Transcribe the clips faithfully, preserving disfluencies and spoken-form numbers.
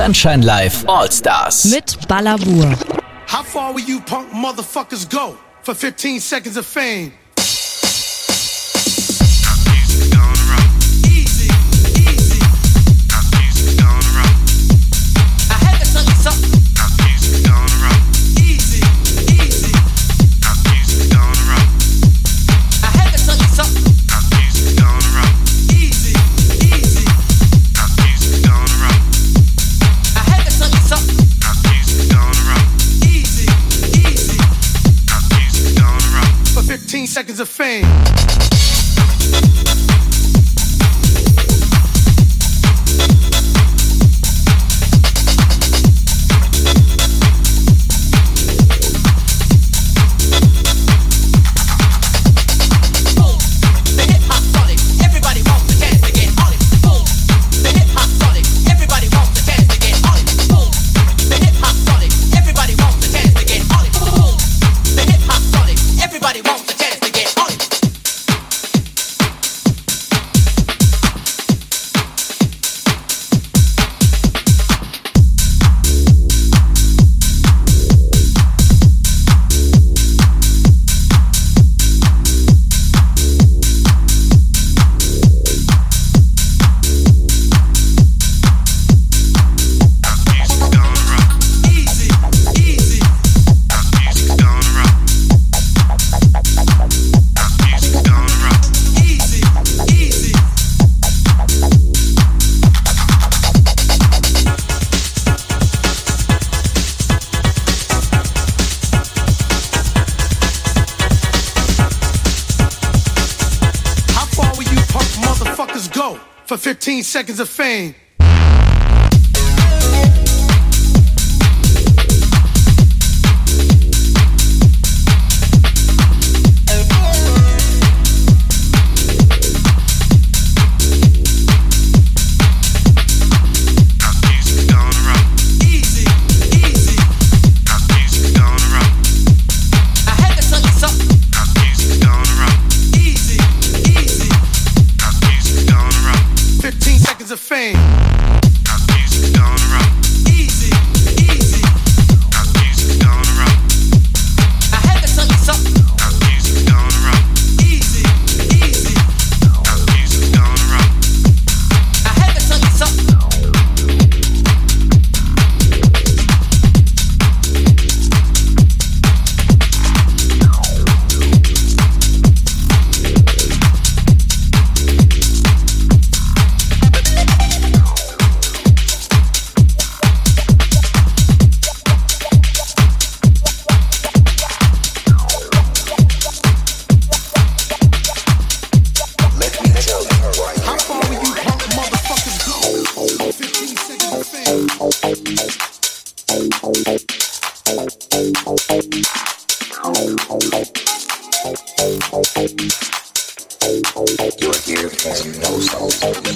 Sunshine Live All-Stars mit Balavour. How far will you punk motherfuckers go for fifteen seconds of fame? Seconds of fame. For fifteen seconds of fame. Of fame. You're here because you know something.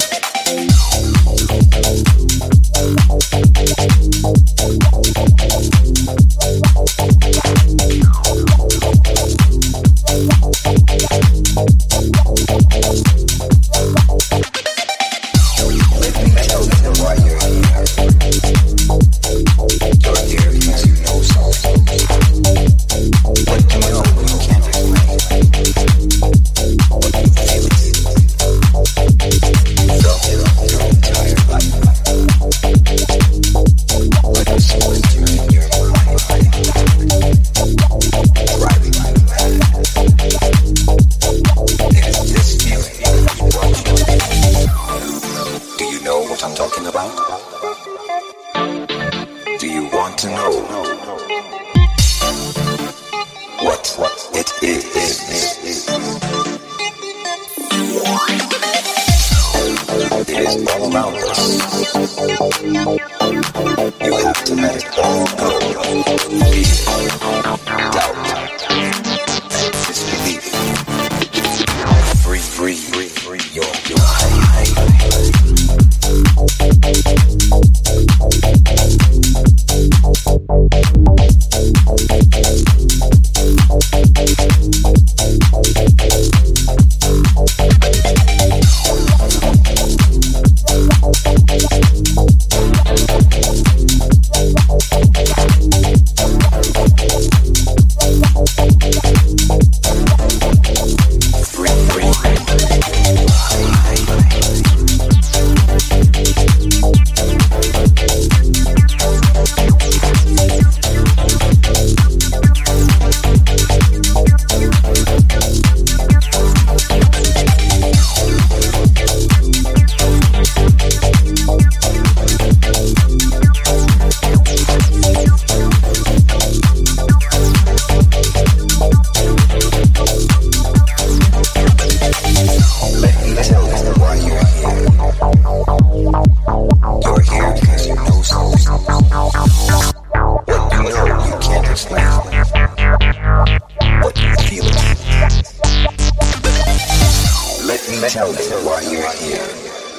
tell me why you're here.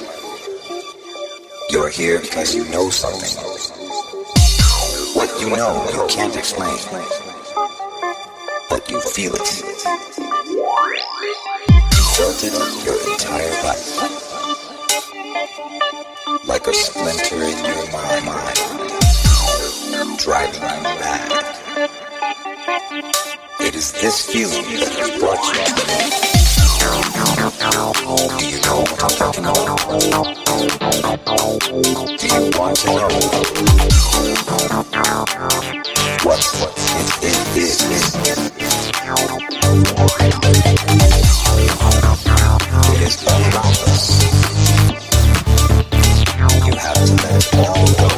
You're here because you know something. What you know, you can't explain. But you feel it. You felt it your entire life. Like a splinter in your mind, driving you mad. It is this feeling that has brought you to me. Do you know what I'm talking about? Do you want to know? What, what it is? It is all around us. You have to let it all go.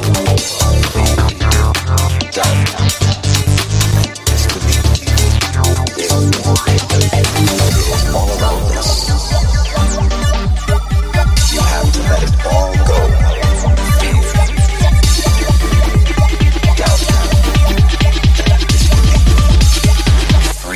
Doubt, disbelief, it is all around us. You have to let it all go. Fear, doubt, disbelief,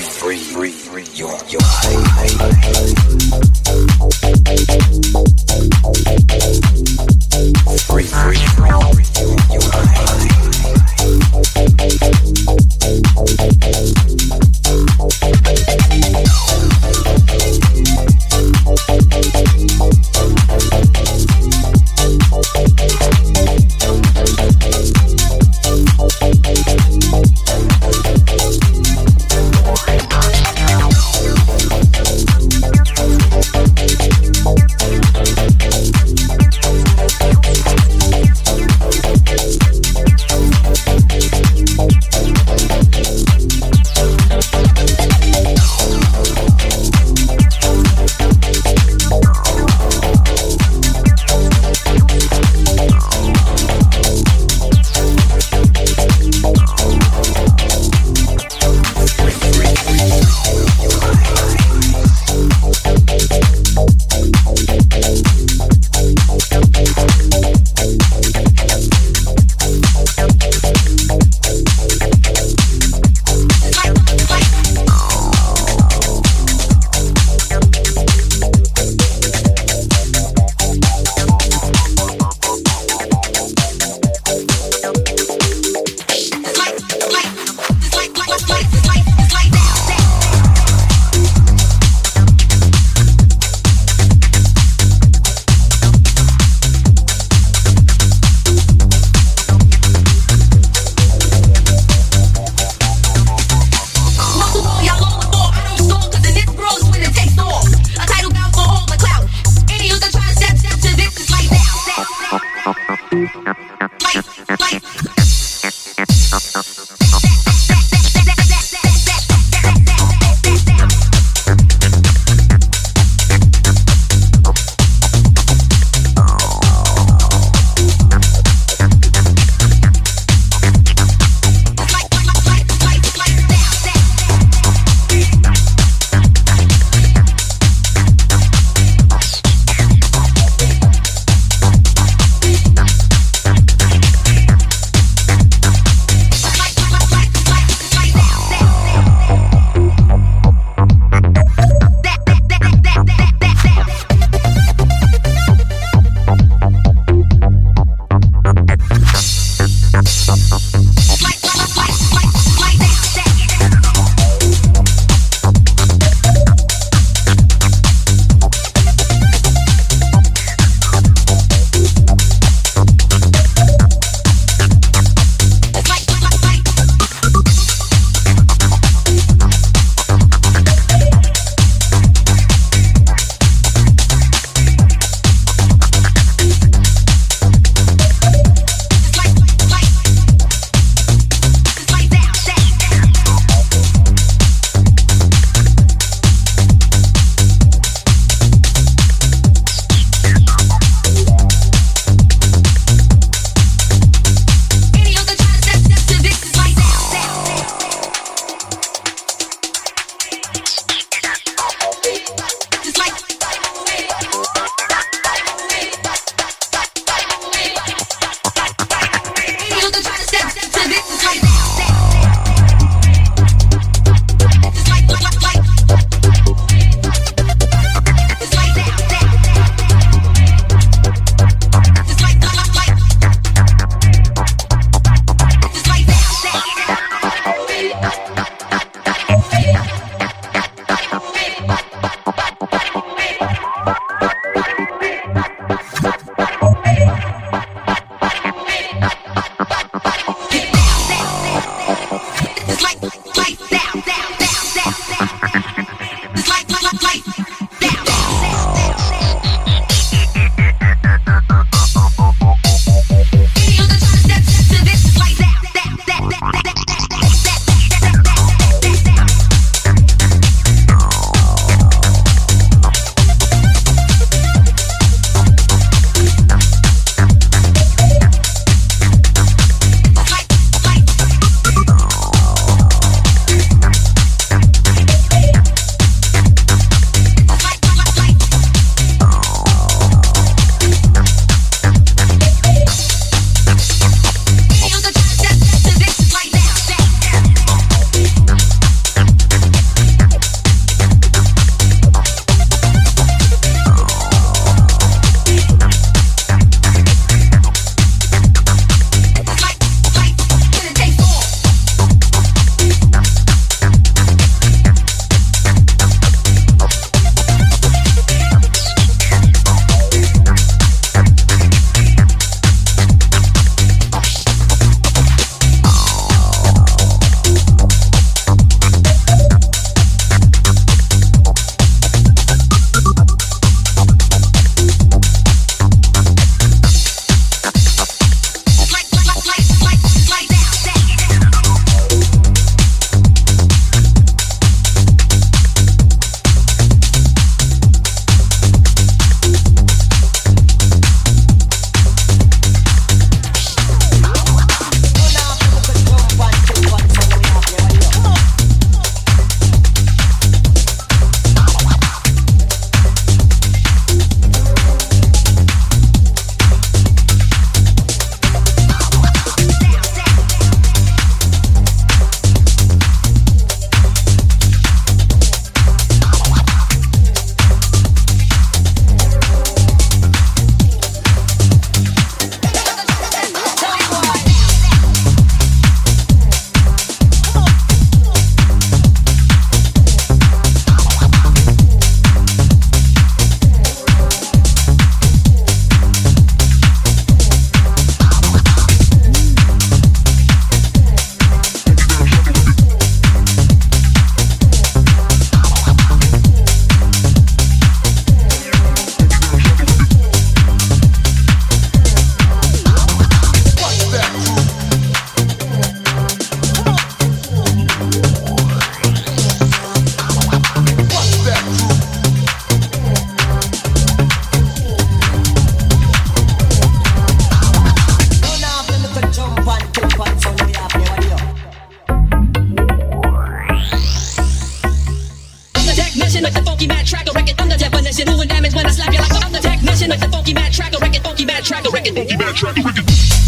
technician like the funky mad track, a record under definition, doing damage when I slap you like I'm the technician like the funky mad track, a record, funky mad track, a record, funky mad track, a record.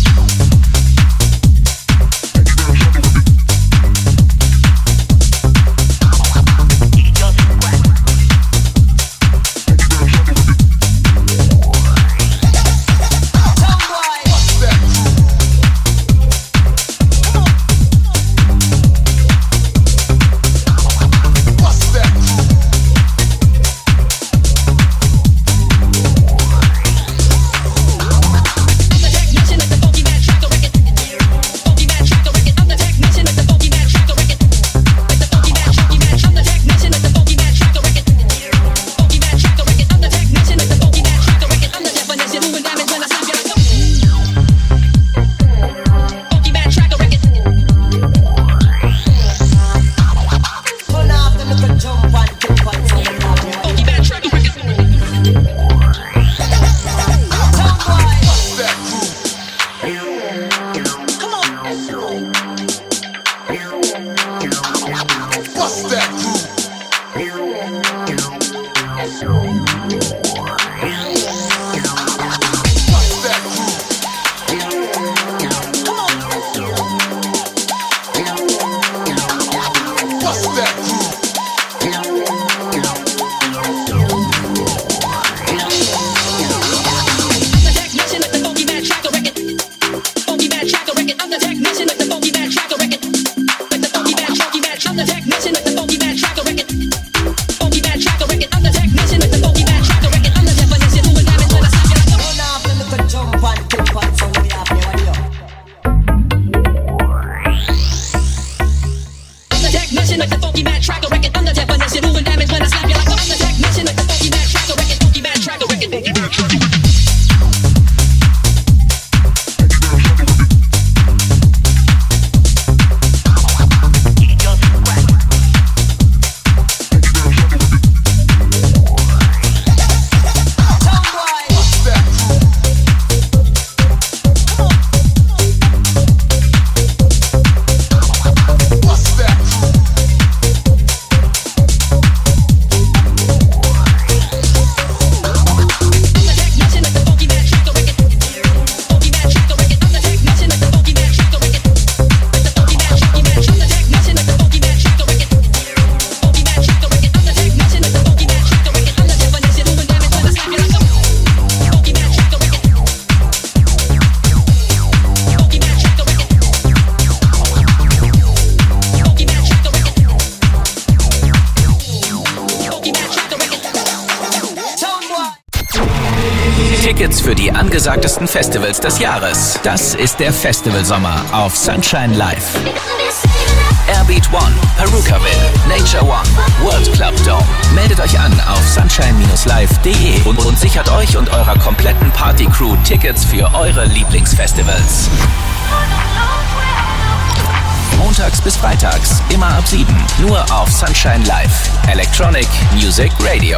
Tickets für die angesagtesten Festivals des Jahres. Das ist der Festivalsommer auf Sunshine Live. Airbeat One, Perukaville, Nature One, World Club Dome. Meldet euch an auf sunshine live punkt de und, und sichert euch und eurer kompletten Party-Crew Tickets für eure Lieblingsfestivals. Montags bis freitags, immer ab sieben, nur auf Sunshine Live. Electronic Music Radio.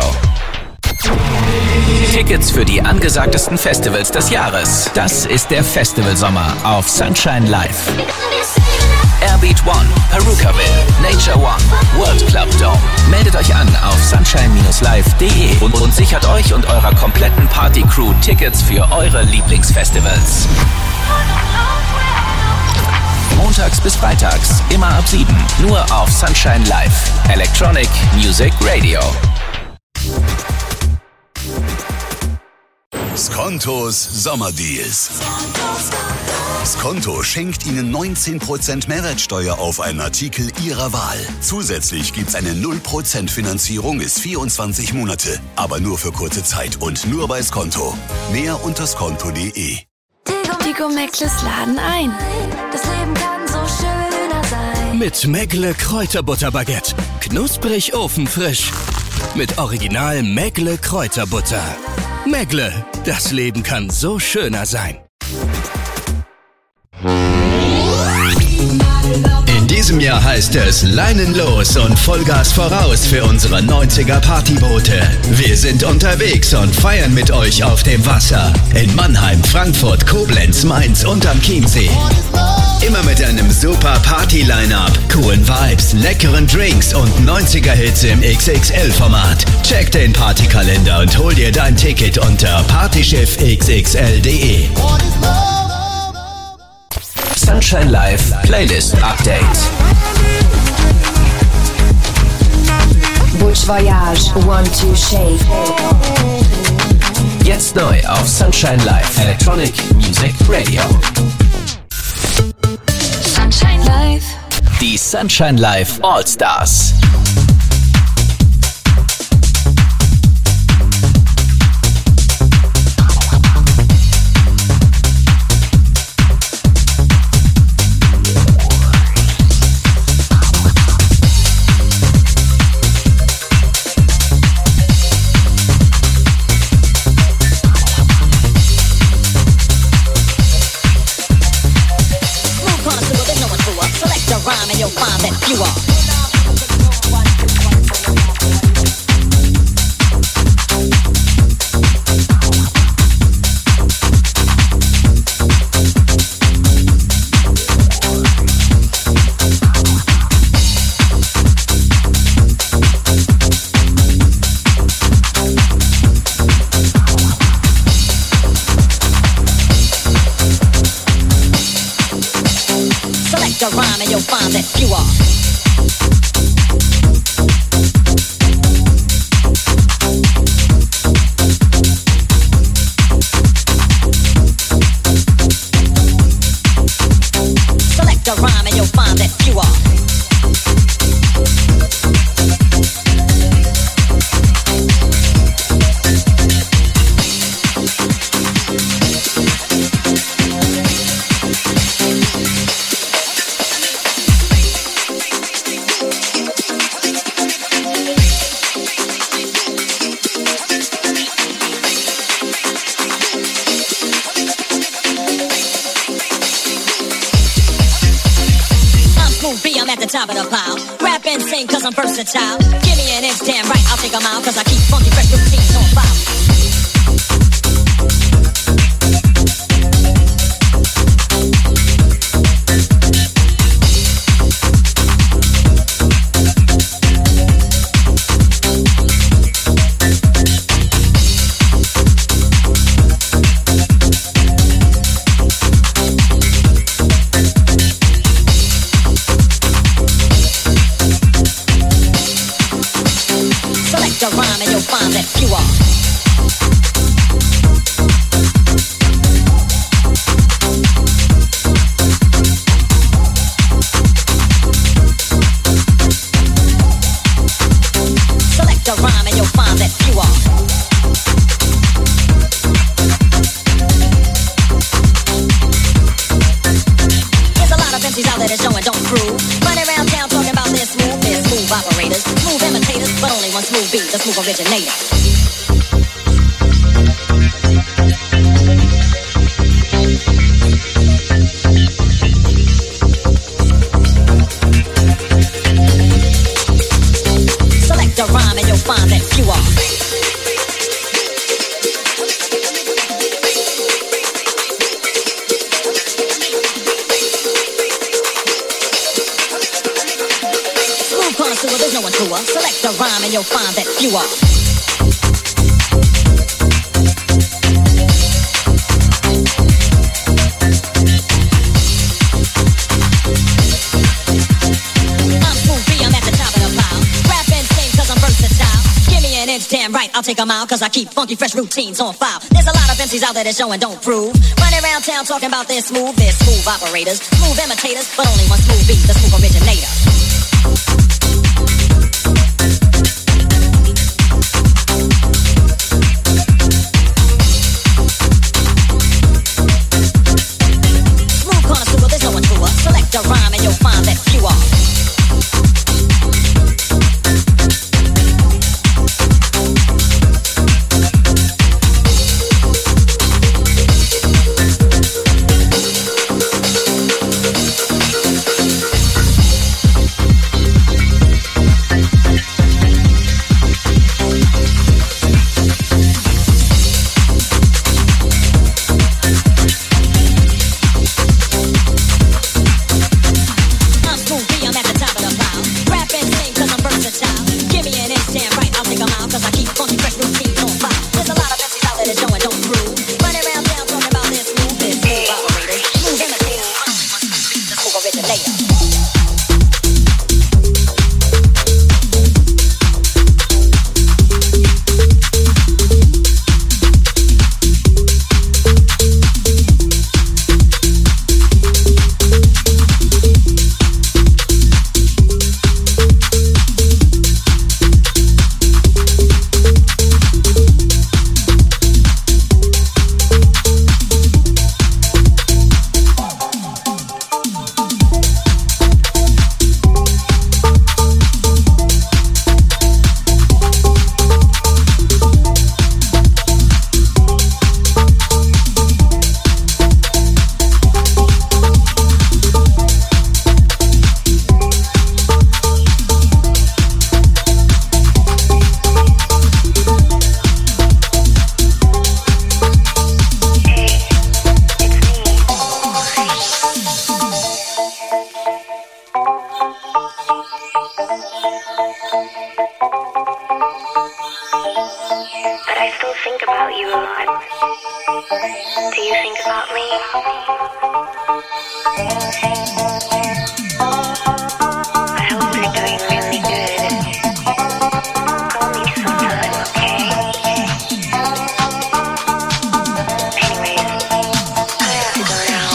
Tickets für die angesagtesten Festivals des Jahres. Das ist der Festivalsommer auf Sunshine Live. Airbeat One, Perukaville, Nature One, World Club Dome. Meldet euch an auf sunshine live punkt de und, und sichert euch und eurer kompletten Party-Crew Tickets für eure Lieblingsfestivals. Montags bis freitags, immer ab sieben, nur auf Sunshine Live. Electronic Music Radio. Skontos Sommerdeals. Skonto schenkt Ihnen neunzehn Prozent Mehrwertsteuer auf einen Artikel Ihrer Wahl. Zusätzlich gibt's eine null Prozent Finanzierung bis vierundzwanzig Monate. Aber nur für kurze Zeit und nur bei Skonto. Mehr unter skonto punkt de. Tigo Mäckles laden ein. Das Leben kann so schöner sein. Mit Mäckle Kräuterbutterbaguette. Knusprig ofenfrisch. Mit Original Mäckle Kräuterbutter. Mäckle, das Leben kann so schöner sein. In diesem Jahr heißt es Leinen los und Vollgas voraus für unsere neunziger Partyboote. Wir sind unterwegs und feiern mit euch auf dem Wasser. In Mannheim, Frankfurt, Koblenz, Mainz und am Chiemsee. Immer mit einem super Party-Line-Up, coolen Vibes, leckeren Drinks und neunziger-Hits im X X L-Format. Check den Partykalender und hol dir dein Ticket unter partyschiff x x l punkt d e. Sunshine Live Playlist Update. Butch Voyage, One Two Shake. Jetzt neu auf Sunshine Live Electronic Music Radio. Sunshine Live. Die Sunshine Live All-Stars. Top of the pile, rap and sing cause I'm versatile. Give me an inch, damn right, I'll take a mile cause I keep funky fresh routines on file. I'll take a mile cause I keep funky fresh routines on file. There's a lot of M Cs out there that show and don't prove. Running around town talking about their smooth, their smooth operators, smooth imitators, but only one smooth beat, the smooth originator. Smooth connoisseur, there's no one truer. Select a rhyme and you'll find that few are. about you a lot. Do you think about me? I hope you're doing really good. Call me sometime, okay? Anyways, I have to go now.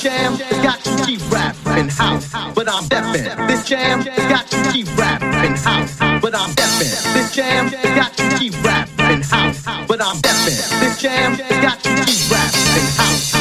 jam got you keep rapping house, but I'm deafin'. This jam got you keep rapping house, but I'm deafin'. This jam got you keep rapping house, but I'm deafin'. This jam got you keep rapping house.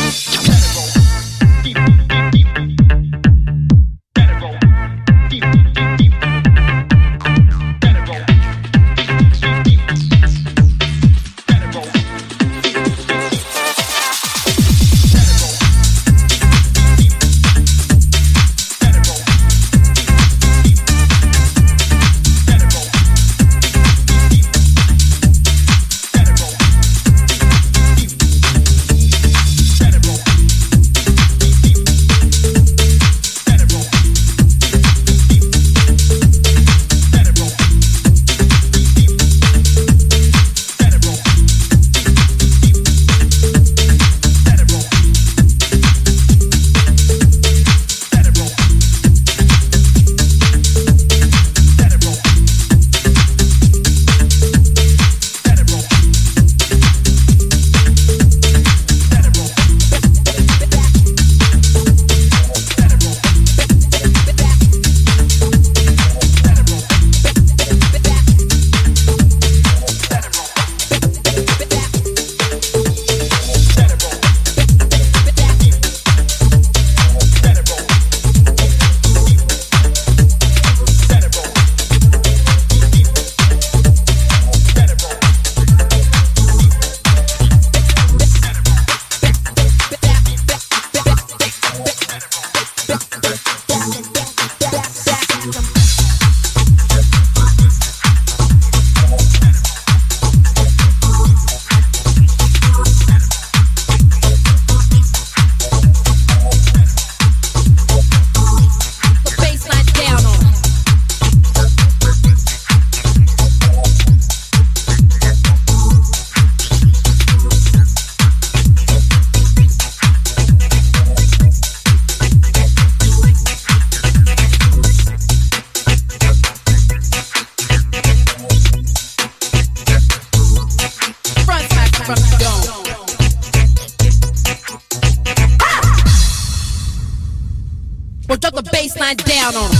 Down on them.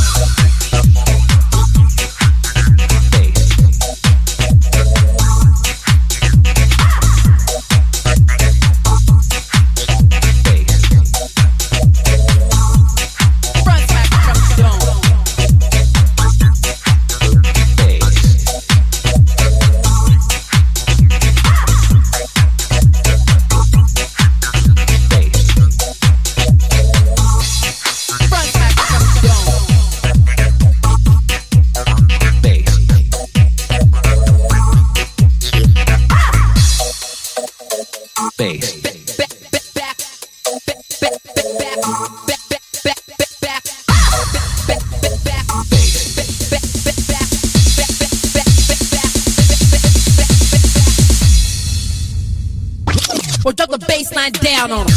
Or drop the bass line down on them.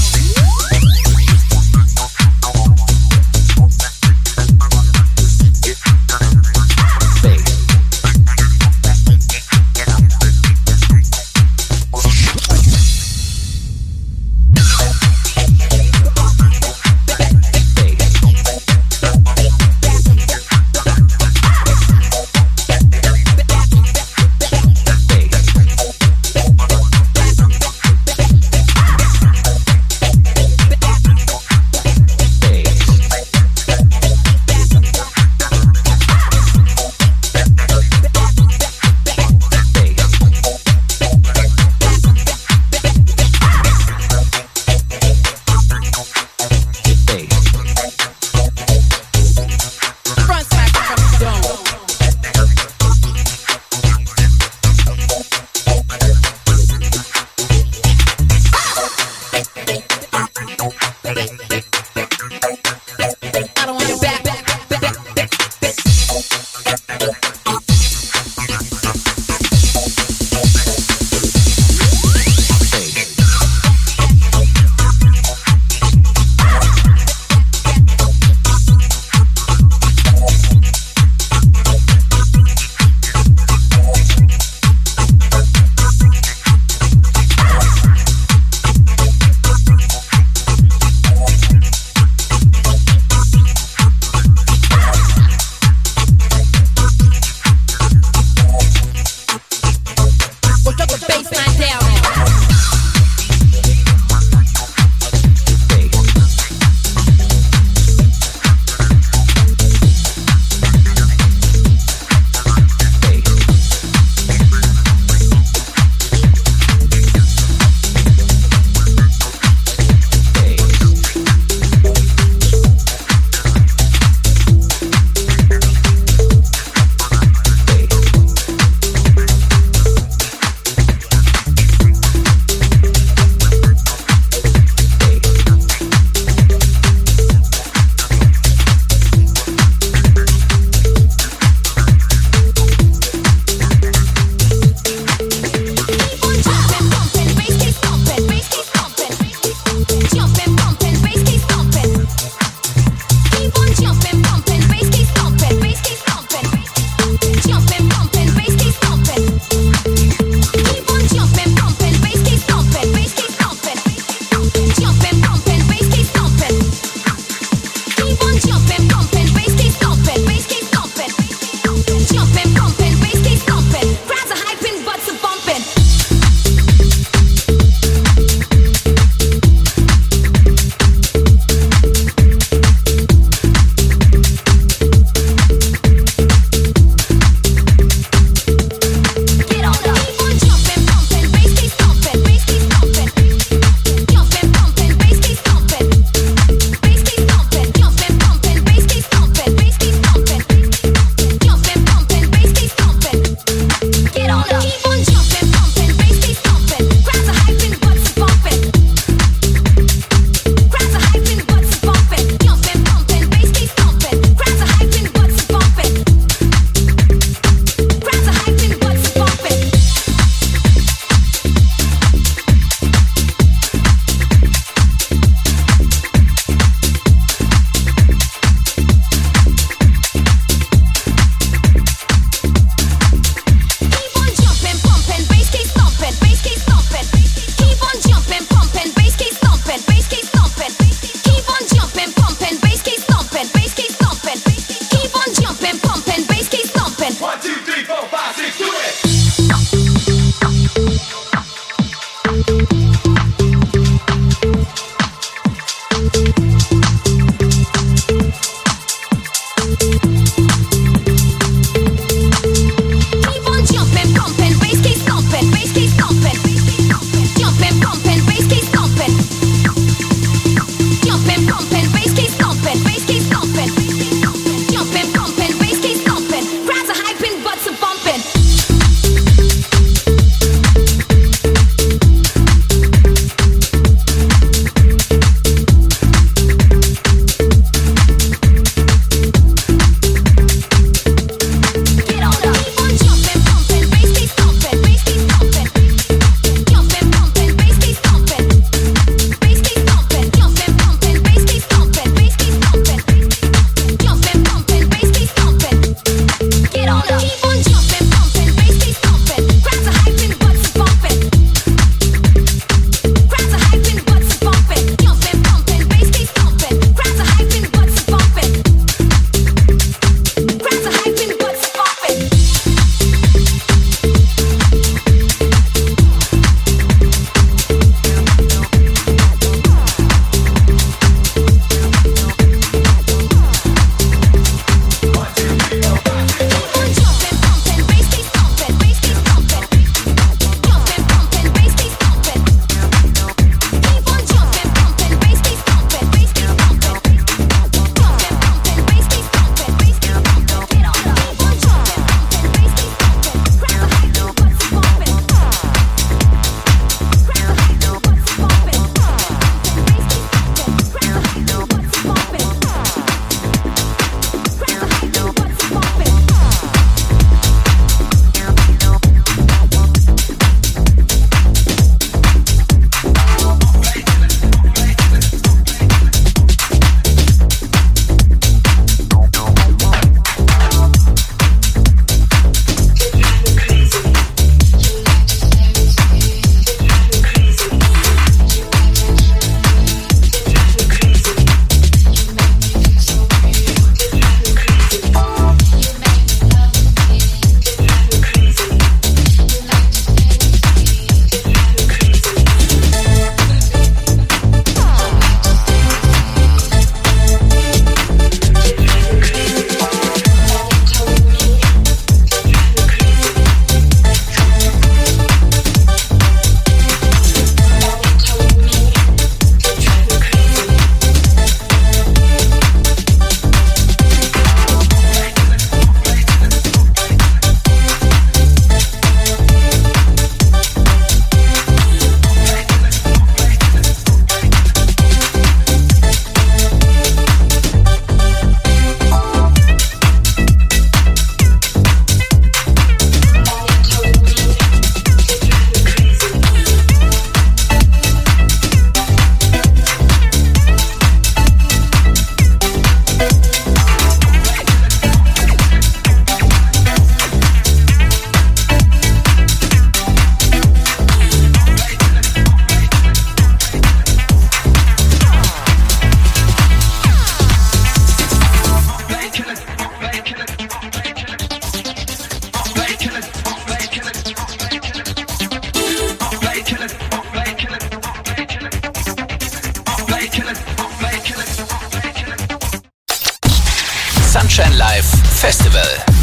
Sunshine Live Festival.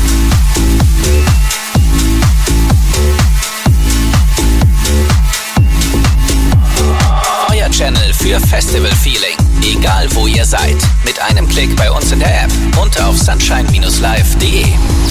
Euer Channel für Festival-Feeling. Egal wo ihr seid. Mit einem Klick bei uns in der App und auf sunshine live punkt de.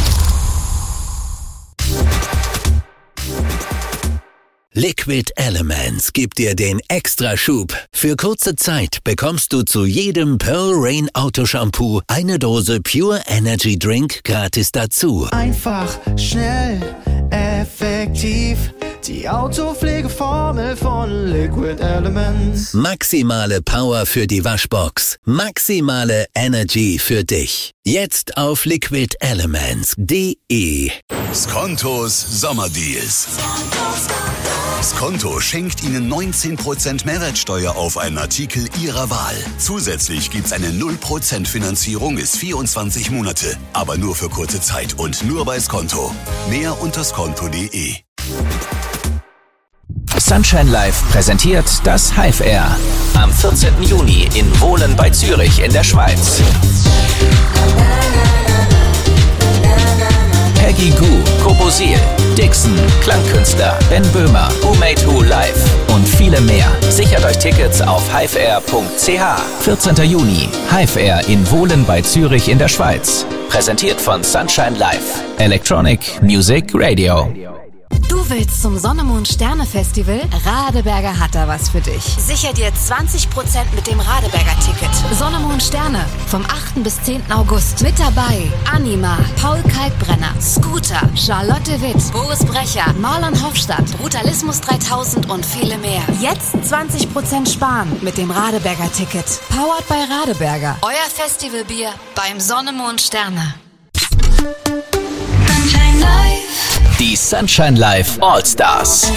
Liquid Elements gibt dir den Extraschub. Für kurze Zeit bekommst du zu jedem Pearl Rain Autoshampoo eine Dose Pure Energy Drink gratis dazu. Einfach, schnell, effektiv. Die Autopflegeformel von Liquid Elements. Maximale Power für die Waschbox. Maximale Energy für dich. Jetzt auf liquid elements punkt de. Skontos Sommerdeals. Skonto schenkt Ihnen neunzehn Prozent Mehrwertsteuer auf einen Artikel Ihrer Wahl. Zusätzlich gibt's eine null Prozent Finanzierung bis vierundzwanzig Monate. Aber nur für kurze Zeit und nur bei Skonto. Mehr unter skonto punkt de. Sunshine Live präsentiert das Hive Air. Am vierzehnten Juni in Wohlen bei Zürich in der Schweiz. Peggy Gou, Kobosil, Dixon, Klangkünstler, Ben Böhmer, Who Made Who Live und viele mehr. Sichert euch Tickets auf hiveair punkt c h. vierzehnten Juni, Hive Air in Wohlen bei Zürich in der Schweiz. Präsentiert von Sunshine Live. Electronic Music Radio. Du willst zum Sonne-Mond-Sterne-Festival? Radeberger hat da was für dich. Sicher dir zwanzig Prozent mit dem Radeberger-Ticket. Sonne-Mond-Sterne vom achten bis zehnten August. Mit dabei Anima, Paul Kalkbrenner, Scooter, Charlotte Witt, Boris Brecher, Marlon Hofstadt, Brutalismus dreitausend und viele mehr. Jetzt zwanzig Prozent sparen mit dem Radeberger-Ticket. Powered by Radeberger. Euer Festivalbier beim Sonne-Mond-Sterne. Sunshine Live. Die Sunshine Live All-Stars.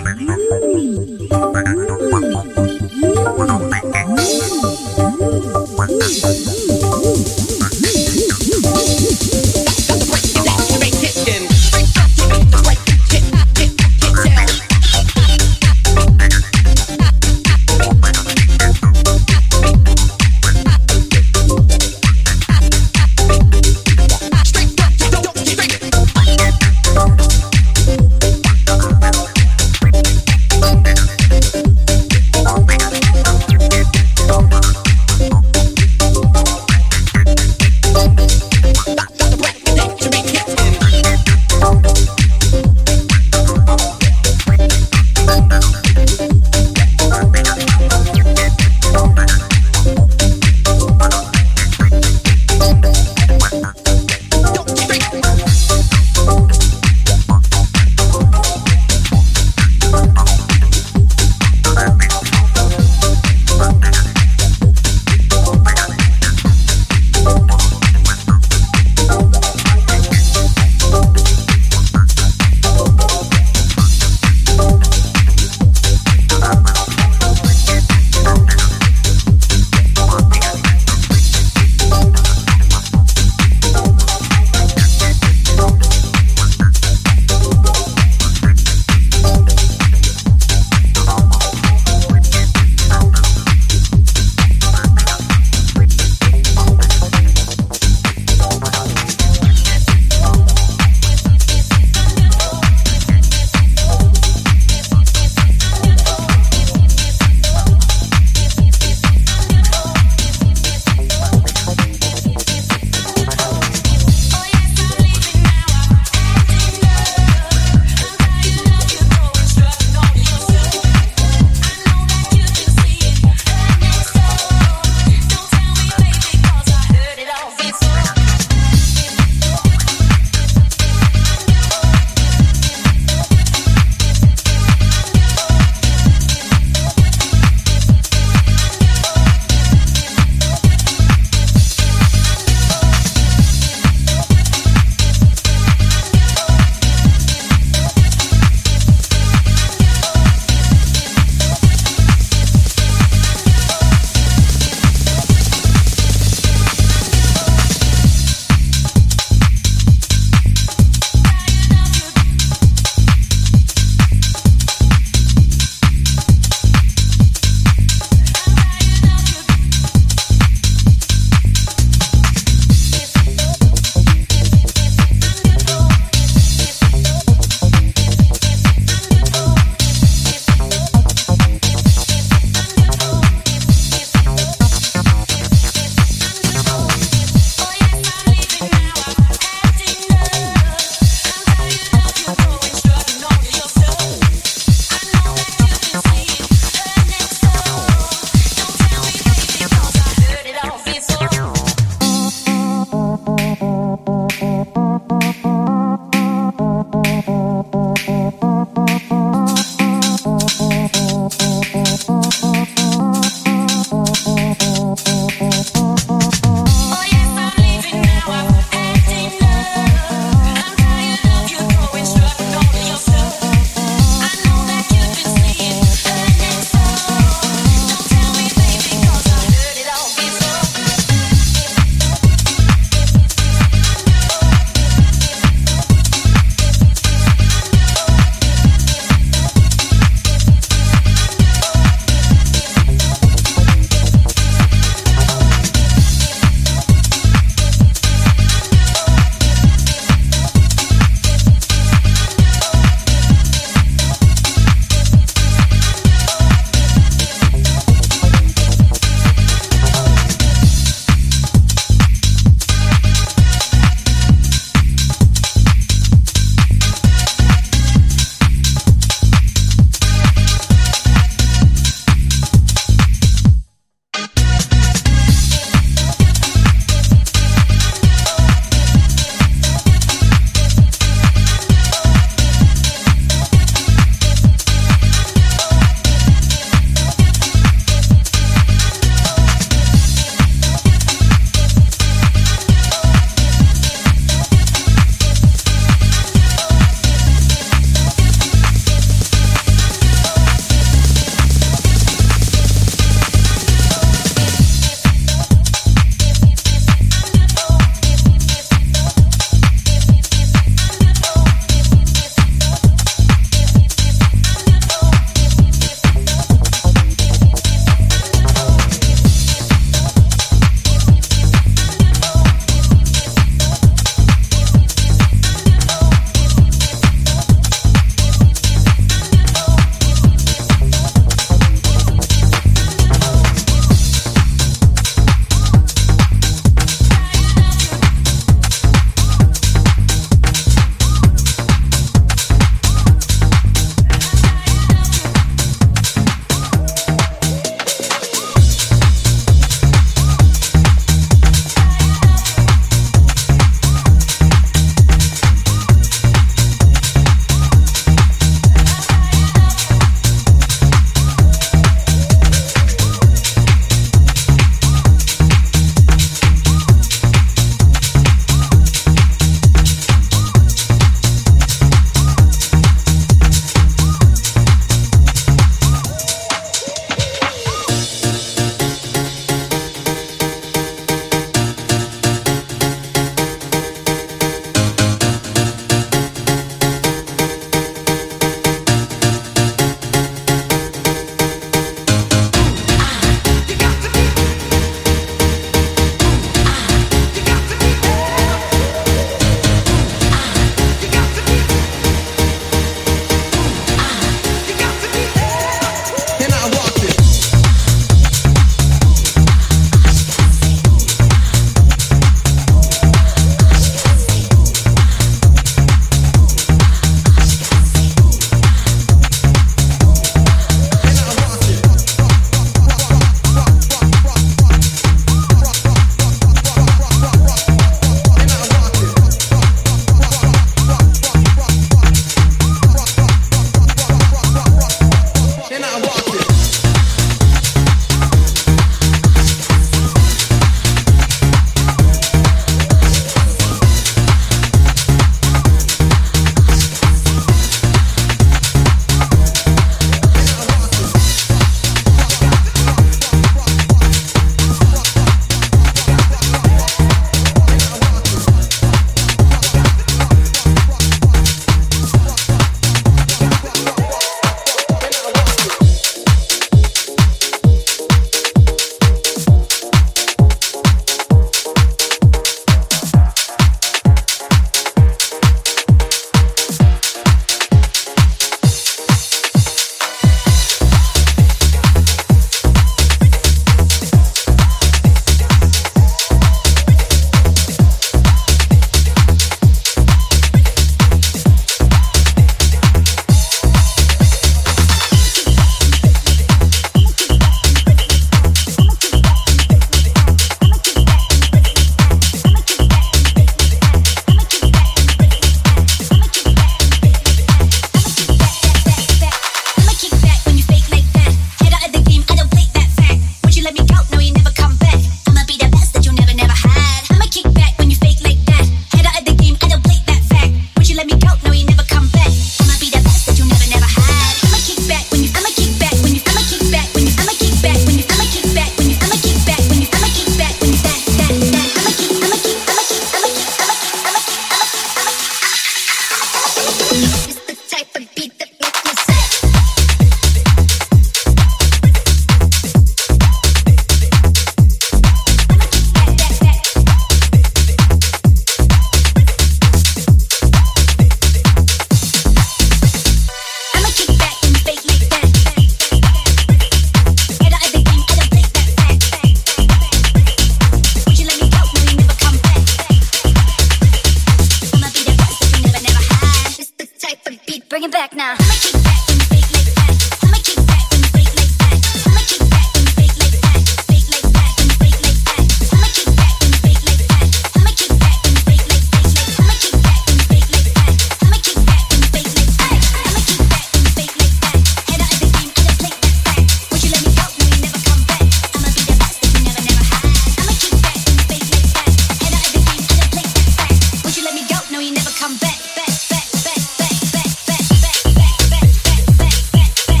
back now. I'ma kick back when you fake like that. I'ma kick back when you fake like that. I'ma kick back when you fake like that. Fake like that when you fake like that. I'ma kick back when you fake like that. I'ma kick back when you fake like that. I'ma kick back when you fake like that. I'ma kick back when you fake like that. I'ma kick back when you fake like that. Head out of the game, I just play that back. Would you let me go? No, you never come back. I'ma be the best that you never, never had. I'ma kick back when you fake like that. Head out of the game, I just play that back. Would you let me go? No, you never come back. Back, back, back, back, back, back, back, back, back, back, back, back, back,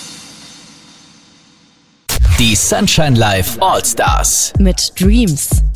Die Sunshine Live All Stars mit Dreams.